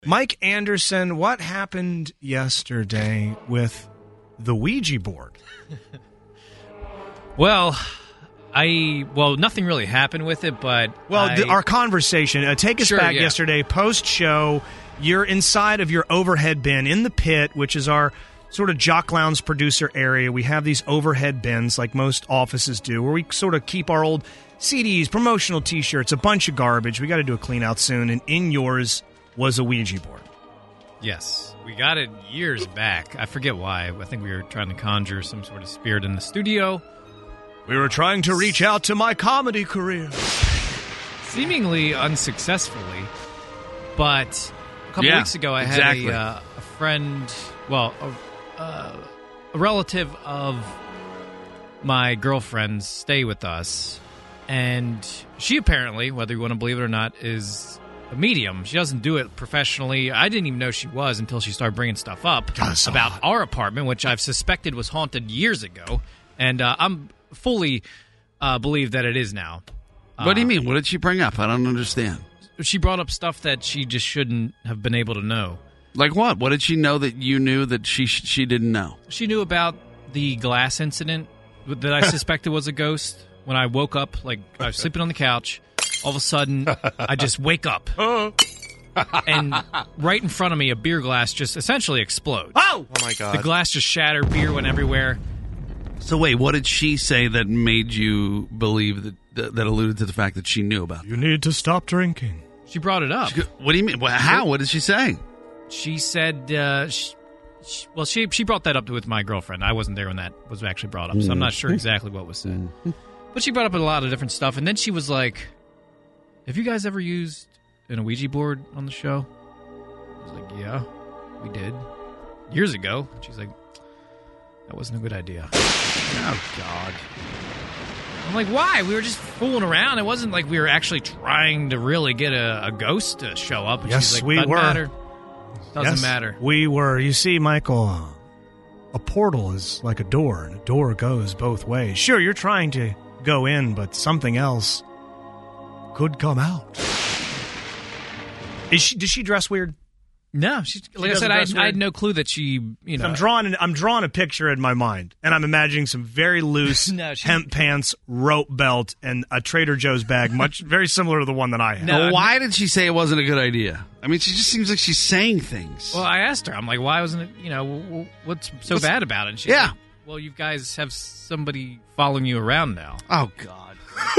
Mike Anderson, what happened yesterday with the Ouija board? Well, nothing really happened with it, but... Our conversation, take us back yesterday, post-show, you're inside of your overhead bin in the pit, which is our sort of Jock Lounge producer area. We have these overhead bins, like most offices do, where we sort of keep our old CDs, promotional T-shirts, a bunch of garbage. We got to do a clean-out soon, and in yours was a Ouija board. Yes, we got it years back. I forget why. I think we were trying to conjure some sort of spirit in the studio. We were trying to reach out to my comedy career. Seemingly unsuccessfully, but a couple weeks ago I had a friend, a relative of my girlfriend's stay with us, and she apparently, whether you want to believe it or not, is a medium. She doesn't do it professionally. I didn't even know she was until she started bringing stuff up about our apartment, which I've suspected was haunted years ago, and I'm fully believe that it is now. What do you mean? What did she bring up? I don't understand. She brought up stuff that she just shouldn't have been able to know. Like what? What did she know that you knew that she didn't know? She knew about the glass incident that I suspected was a ghost. When I woke up, like I was sleeping on the couch, all of a sudden I just wake up. And right in front of me, a beer glass just essentially explodes. Oh my God. The glass just shattered, beer went everywhere. So wait, what did she say that made you believe that alluded to the fact that she knew about it? You need to stop drinking. She brought it up. What do you mean? How? What did she say? She said, she brought that up with my girlfriend. I wasn't there when that was actually brought up, so I'm not sure exactly what was said. But she brought up a lot of different stuff, and then she was like, have you guys ever used an Ouija board on the show? I was like, yeah, we did. Years ago. She's like, that wasn't a good idea. Oh, God. I'm like, why? We were just fooling around. It wasn't like we were actually trying to really get a ghost to show up. And yes, she's like, we were. Doesn't matter. We were. You see, Michael, a portal is like a door, and a door goes both ways. Sure, you're trying to go in, but something else could come out. Does she dress weird? No, like I said, I had no clue that she, I'm drawing a picture in my mind, and I'm imagining some very loose hemp pants, rope belt, and a Trader Joe's bag, very similar to the one that I had. No, why did she say it wasn't a good idea? I mean, she just seems like she's saying things. Well, I asked her. I'm like, why wasn't it, what's so bad about it? And she's like, well, you guys have somebody following you around now. Oh, God.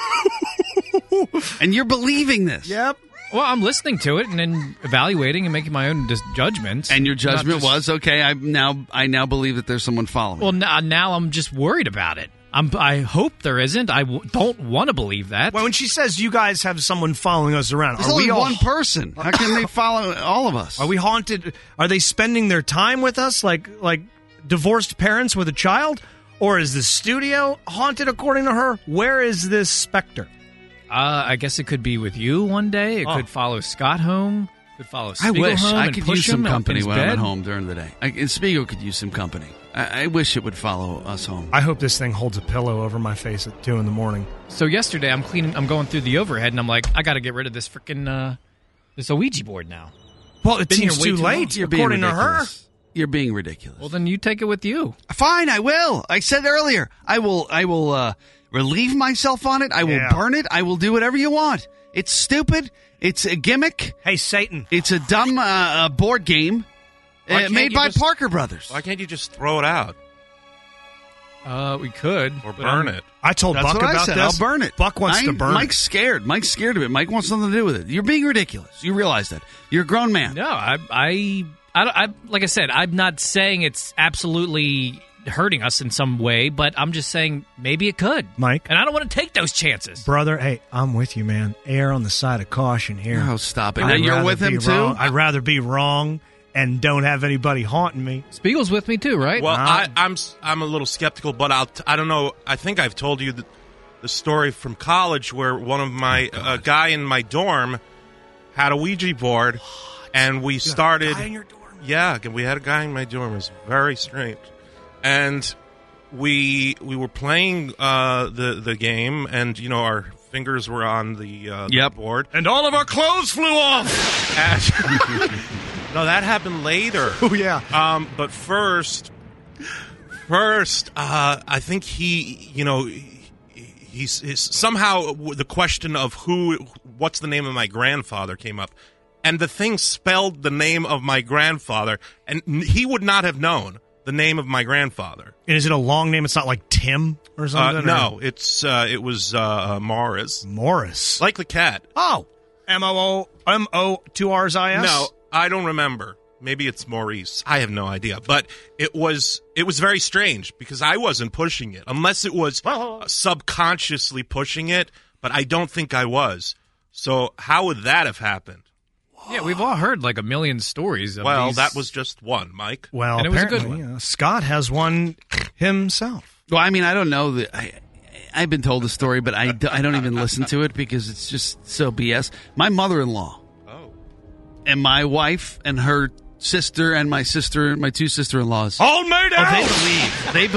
And you're believing this. Yep. Well, I'm listening to it and then evaluating and making my own judgments. And your judgment was, okay, I now believe that there's someone following. Well, now I'm just worried about it. I hope there isn't. I don't want to believe that. Well, when she says you guys have someone following us around, there's only one person. How can they follow all of us? Are we haunted? Are they spending their time with us like divorced parents with a child? Or is the studio haunted according to her? Where is this specter? I guess it could be with you one day. It could follow Scott home. It could follow Spiegel I wish home I could use some company when bed. I'm at home during the day. And Spiegel could use some company. I wish it would follow us home. I hope this thing holds a pillow over my face at 2 a.m. So yesterday I'm going through the overhead, and I'm like, I got to get rid of this freaking this Ouija board now. Well, it seems too late, according to her. You're being ridiculous. Well, then you take it with you. Fine, I will. I said earlier, I will relieve myself on it. I will burn it. I will do whatever you want. It's stupid. It's a gimmick. Hey, Satan. It's a dumb board game made by Parker Brothers. Why can't you just throw it out? We could. Or burn it. I told Buck about this. I'll burn it. Buck wants to burn Mike's scared. Mike's scared of it. Mike wants nothing to do with it. You're being ridiculous. You realize that. You're a grown man. No, I like I said, I'm not saying it's absolutely hurting us in some way, but I'm just saying maybe it could. Mike. And I don't want to take those chances. Brother, hey, I'm with you, man. Err on the side of caution here. Oh, stop it. Now you're with him, too? I'd rather be wrong and don't have anybody haunting me. Spiegel's with me, too, right? Well, I'm a little skeptical, but I don't know. I think I've told you the story from college where one of my a guy in my dorm had a Ouija board, and we started. A guy in your dorm? Yeah, we had a guy in my dorm. It was very strange. And we were playing the game, and our fingers were on the board, and all of our clothes flew off. No, that happened later. Oh, yeah. But first, I think he's somehow the question of what's the name of my grandfather came up, and the thing spelled the name of my grandfather, and he would not have known the name of my grandfather. And is it a long name? It's not like Tim or something? No, it was Morris. Morris, like the cat. Oh, M-O 2 R's I-S? No, I don't remember. Maybe it's Maurice. I have no idea. But it was very strange because I wasn't pushing it, unless it was subconsciously pushing it, but I don't think I was. So how would that have happened? Yeah, we've all heard like a million stories of Well, these. that was just one, Mike. Well, and it was a good one. Scott has one himself. Well, I mean, I don't know. I've been told the story, but I don't even listen to it because it's just so BS. My mother-in-law and my wife and her sister and my two sister-in-laws all made out. They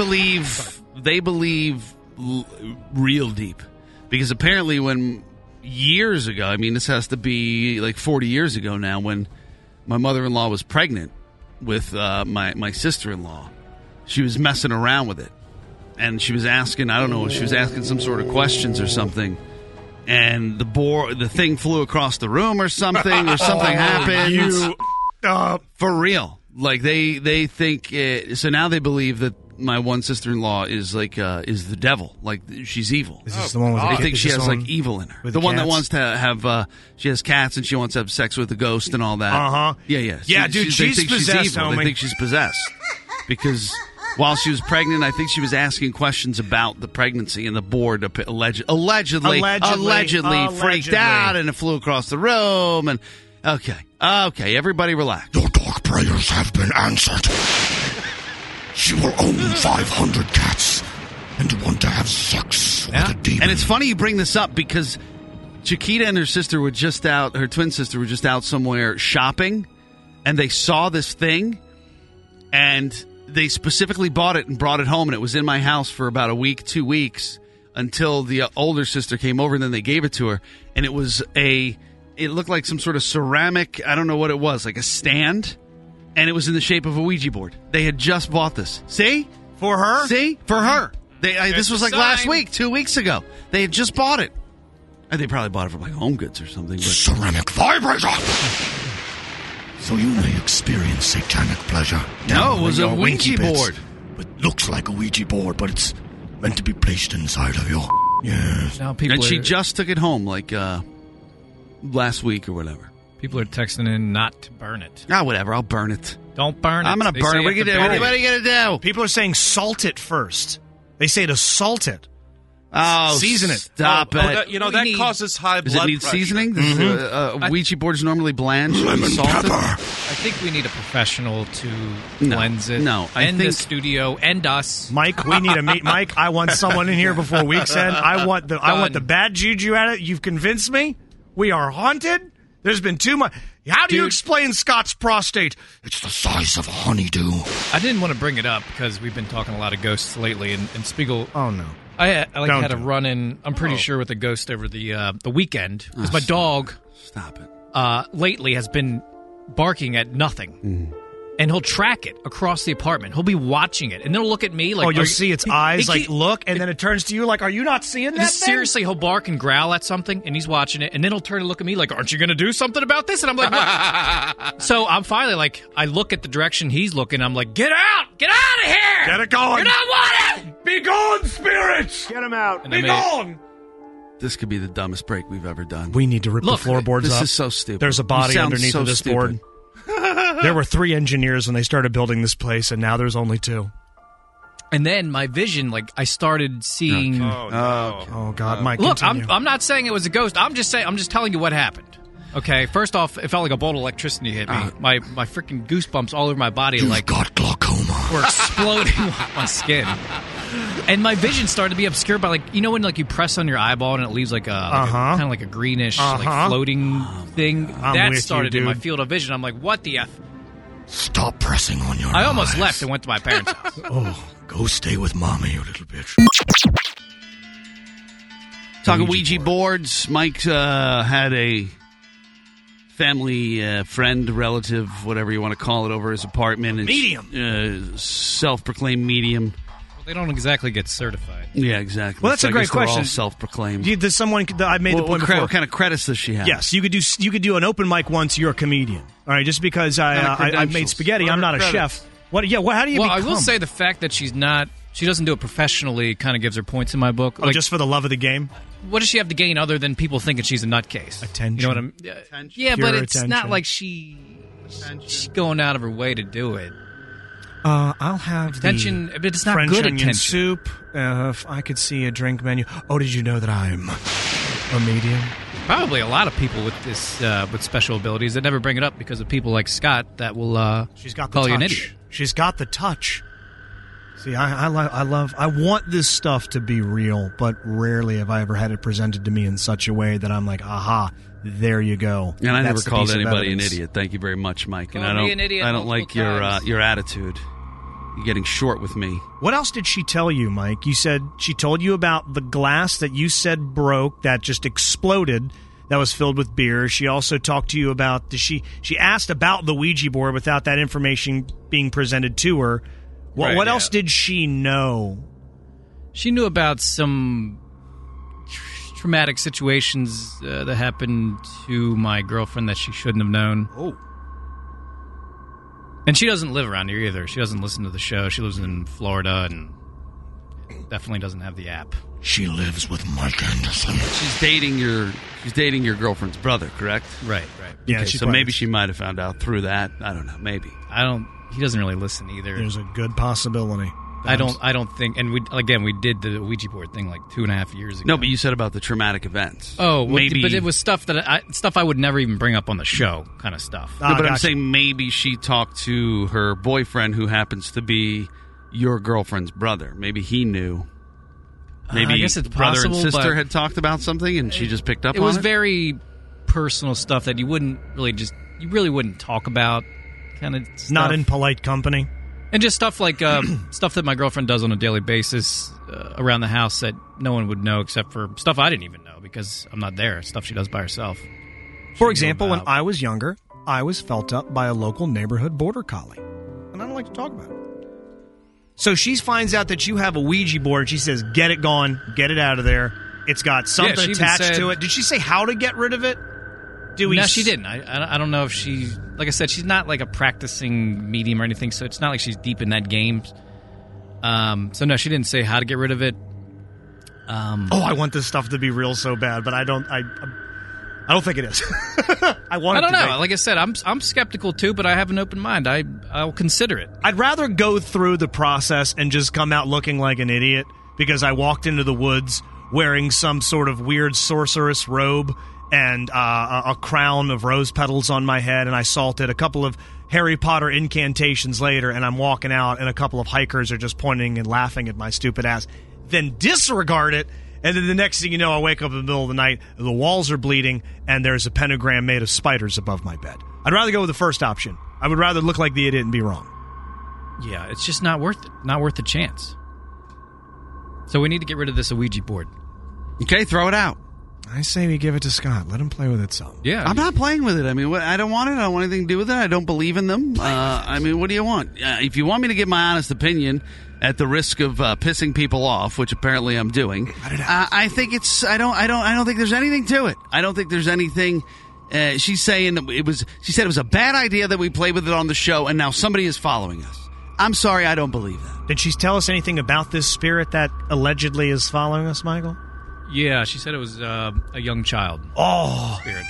believe real deep, because apparently when years ago, I mean this has to be like 40 years ago now, when my mother-in-law was pregnant with my sister-in-law, she was messing around with it, and she was asking, I don't know, she was asking some sort of questions or something. And the thing flew across the room or something, or something happened. For real. Like, they think... so now they believe that my one sister-in-law is the devil. Like, she's evil. Is this the one with They think she has, like, evil in her. The one that wants to have... she has cats and she wants to have sex with the ghost and all that. Uh-huh. Yeah. Yeah, dude, she's possessed, homie. They think she's possessed. Because... while she was pregnant, I think she was asking questions about the pregnancy, and the board allegedly freaked out, and it flew across the room. And okay, everybody relax. Your dark prayers have been answered. She will own 500 cats and want to have sex with a demon. And it's funny you bring this up because Chiquita and her sister were just out. Her twin sister were just out somewhere shopping, and they saw this thing, and they specifically bought it and brought it home, and it was in my house for about a week, 2 weeks, until the older sister came over, and then they gave it to her. And it looked like some sort of ceramic, I don't know what it was, like a stand, and it was in the shape of a Ouija board. They had just bought this. See? For her? See? For her. This was like last week, 2 weeks ago. They had just bought it. And they probably bought it from like Home Goods or something. But... ceramic vibrator! So you may experience satanic pleasure. No, it was a Ouija board. It looks like a Ouija board, but it's meant to be placed inside of you. Yes. Now she just took it home like last week or whatever. People are texting in not to burn it. Whatever. I'll burn it. Don't burn it. I'm going to burn it. What are you going to do? People are saying salt it first. They say to salt it. Oh, season it. Stop it. That causes high blood pressure. Does it need seasoning? Mm-hmm. Ouija board's normally bland. Lemon pepper. I think we need a professional to cleanse it. No, the studio and us. Mike, we need to meet Mike. I want someone in here before week's end. I want the bad juju at it. You've convinced me. We are haunted. There's been too much. How do you explain Scott's prostate? It's the size of a honeydew. I didn't want to bring it up because we've been talking a lot of ghosts lately, and Spiegel. Oh no. I had a run-in, I'm pretty sure, with a ghost over the weekend. Because my dog... Stop it. Lately has been barking at nothing. And he'll track it across the apartment. He'll be watching it. And they'll look at me like... you'll see its eyes, look, and then it turns to you like, are you not seeing that? Seriously, he'll bark and growl at something, and he's watching it. And then he'll turn and look at me like, aren't you going to do something about this? And I'm like, what? So I'm finally like, I look at the direction he's looking. I'm like, get out! Get out of here! Get it going! You're not wanted! Be gone, spirits! Get him out! Be gone! This could be the dumbest break we've ever done. We need to rip the floorboards up. This is so stupid. There's a body underneath of this board. There were 3 engineers when they started building this place, and now there's only 2. And then my vision, I started seeing... Oh, God, Mike, look, continue. I'm not saying it was a ghost. I'm just telling you what happened. Okay, first off, it felt like a bolt of electricity hit me. My freaking goosebumps all over my body. You've got glaucoma. Were exploding on my skin. And my vision started to be obscured by, when you press on your eyeball and it leaves kind of like a greenish floating thing. That started in my field of vision. I'm like, what the F? Stop pressing on your eyes. I almost left and went to my parents' house. Go stay with Mommy, you little bitch. Talking Ouija boards, Mike had a family, friend, relative, whatever you want to call it, over his apartment. Medium. Self-proclaimed medium. Well, they don't exactly get certified. Yeah, exactly. Well, that's so a great question. All self-proclaimed. Does someone? I've made the point before. What kind of credits does she have? Yes, you could do an open mic once. You're a comedian. All right, just because I've made spaghetti, I'm not a chef. What? Yeah. How do you? Well, become? I will say the fact that she doesn't do it professionally kind of gives her points in my book. Like, just for the love of the game. What does she have to gain other than people thinking she's a nutcase? Attention. You know what I'm? Attention. Yeah, Pure but it's attention. not like she's going out of her way to do it. I'll have attention, but it's not French good onion attention. soup. If I could see a drink menu. Oh, did you know that I'm a medium? Probably a lot of people with this with special abilities that never bring it up because of people like Scott that will She's got the call touch. you an idiot. She's got the touch. See, I want this stuff to be real, but rarely have I ever had it presented to me in such a way that I'm like, aha, there you go. And I That's never the called piece of anybody an evidence. idiot. Thank you very much, Mike. And Called me an idiot I don't like multiple your attitude. You're getting short with me. What else did she tell you, Mike? You said she told you about the glass that you said broke, that just exploded, that was filled with beer. She also talked to you about, she asked about the Ouija board without that information being presented to her. What else did she know? She knew about some traumatic situations that happened to my girlfriend that she shouldn't have known. Oh. And she doesn't live around here either. She doesn't listen to the show. She lives in Florida and definitely doesn't have the app. She lives with Mike Anderson. She's dating your girlfriend's brother, correct? Right. Yeah, Okay, so maybe she might have found out through that. I don't know. Maybe. He doesn't really listen either. There's a good possibility. I don't think, and we did the Ouija board thing like 2.5 years ago. No, but you said about the traumatic events. Oh, well, maybe. But it was stuff I would never even bring up on the show, kind of stuff. No, but I'm saying maybe she talked to her boyfriend, who happens to be your girlfriend's brother. Maybe he knew. Maybe I guess it's brother possible, and sister but had talked about something, and she just picked up on it. It was very personal stuff that you really wouldn't talk about. Kind of stuff. Not in polite company. And just stuff like stuff that my girlfriend does on a daily basis around the house that no one would know except for stuff I didn't even know because I'm not there. Stuff she does by herself. For example, when I was younger, I was felt up by a local neighborhood border collie. And I don't like to talk about it. So she finds out that you have a Ouija board. She says, get it gone. Get it out of there. It's got something attached to it. Did she say how to get rid of it? No, she didn't. I don't know if she... Like I said, she's not like a practicing medium or anything, so it's not like she's deep in that game. So no, she didn't say how to get rid of it. I want this stuff to be real so bad, but I don't think it is. I don't know. Like I said, I'm skeptical too, but I have an open mind. I'll consider it. I'd rather go through the process and just come out looking like an idiot because I walked into the woods wearing some sort of weird sorceress robe and a crown of rose petals on my head, and I salted a couple of Harry Potter incantations later, and I'm walking out, and a couple of hikers are just pointing and laughing at my stupid ass. Then disregard it, and then the next thing you know, I wake up in the middle of the night, the walls are bleeding, and there's a pentagram made of spiders above my bed. I'd rather go with the first option. I would rather look like the idiot and be wrong. Yeah, it's just not worth it. Not worth the chance. So we need to get rid of this Ouija board. Okay, throw it out. I say we give it to Scott. Let him play with it some. Yeah. I'm not playing with it. I mean, I don't want it. I don't want anything to do with it. I don't believe in them. I mean, what do you want? If you want me to give my honest opinion at the risk of pissing people off, which apparently I'm doing, I think it's. I don't think there's anything to it. I don't think there's anything. She's saying she said it was a bad idea that we played with it on the show, and now somebody is following us. I'm sorry, I don't believe that. Did she tell us anything about this spirit that allegedly is following us, Michael? Yeah, she said it was a young child. Oh. Spirit.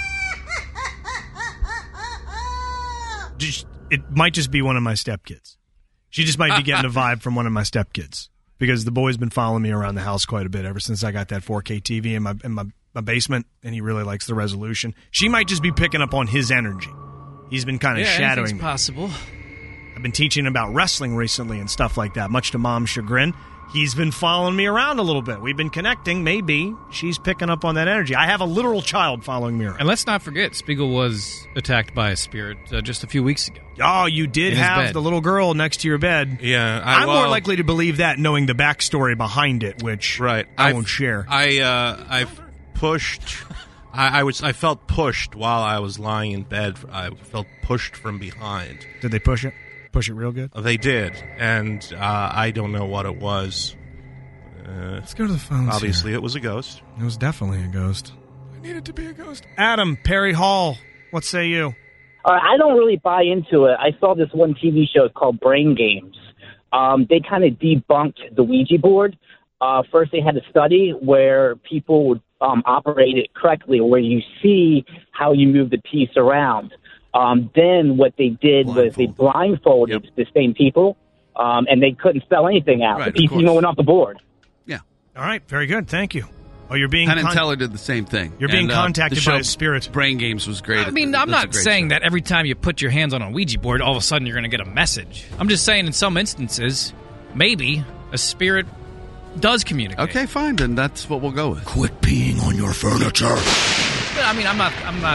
It might just be one of my stepkids. She just might be getting a vibe from one of my stepkids. Because the boy's been following me around the house quite a bit ever since I got that 4K TV in my basement, and he really likes the resolution. She might just be picking up on his energy. He's been kind of shadowing me. Possible. I've been teaching about wrestling recently and stuff like that, much to Mom's chagrin. He's been following me around a little bit. We've been connecting. Maybe she's picking up on that energy. I have a literal child following me around. And let's not forget, Spiegel was attacked by a spirit just a few weeks ago. Oh, you did have the little girl next to your bed. Yeah. I'm more likely to believe that knowing the backstory behind it, which I won't share. I've pushed I felt pushed while I was lying in bed. I felt pushed from behind. Did they push it? Push it real good? They did, and I don't know what it was. Let's go to the phones. Obviously, it was a ghost. It was definitely a ghost. I needed to be a ghost. Adam, Perry Hall, what say you? I don't really buy into it. I saw this one TV show called Brain Games. They kind of debunked the Ouija board. First, they had a study where people would operate it correctly, where you see how you move the piece around. Then what they did was they blindfolded the same people, and they couldn't spell anything out. Right, the piece even went off the board. Yeah. All right, very good. Thank you. Oh, you're being Penn and Teller did the same thing. You're being contacted by a spirit. Brain Games was great. I mean, I'm not saying that every time you put your hands on a Ouija board, all of a sudden you're going to get a message. I'm just saying in some instances, maybe a spirit does communicate. Okay, fine. Then that's what we'll go with. Quit peeing on your furniture. But, I mean, I'm not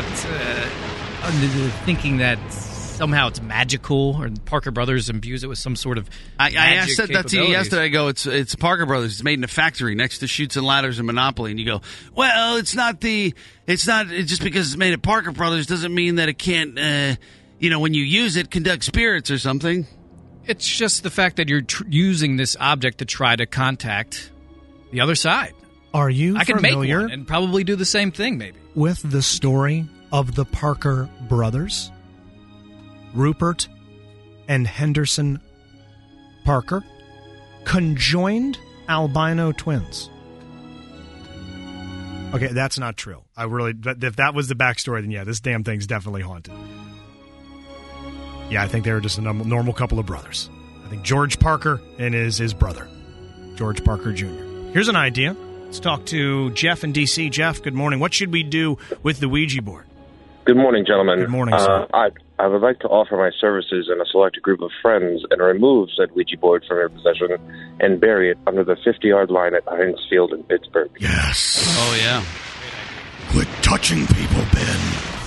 thinking that somehow it's magical or Parker Brothers imbues it with some sort of I said that to you yesterday. I go, it's Parker Brothers. It's made in a factory next to Chutes and Ladders and Monopoly. And you go, well, it's not just because it's made at Parker Brothers doesn't mean that it can't, when you use it, conduct spirits or something. It's just the fact that you're using this object to try to contact the other side. Are you I could make familiar one and probably do the same thing, maybe. with the story of the Parker brothers? Rupert and Henderson Parker, conjoined albino twins. Okay, that's not true. If that was the backstory, then yeah, this damn thing's definitely haunted. Yeah, I think they were just a normal couple of brothers. I think George Parker and his brother, George Parker Jr. Here's an idea. Let's talk to Jeff in D.C. Jeff, good morning. What should we do with the Ouija board? Good morning, gentlemen. Good morning, sir. I would like to offer my services and a select group of friends and remove said Ouija board from your possession and bury it under the 50-yard line at Heinz Field in Pittsburgh. Yes. Oh, yeah. Quit touching people, Ben.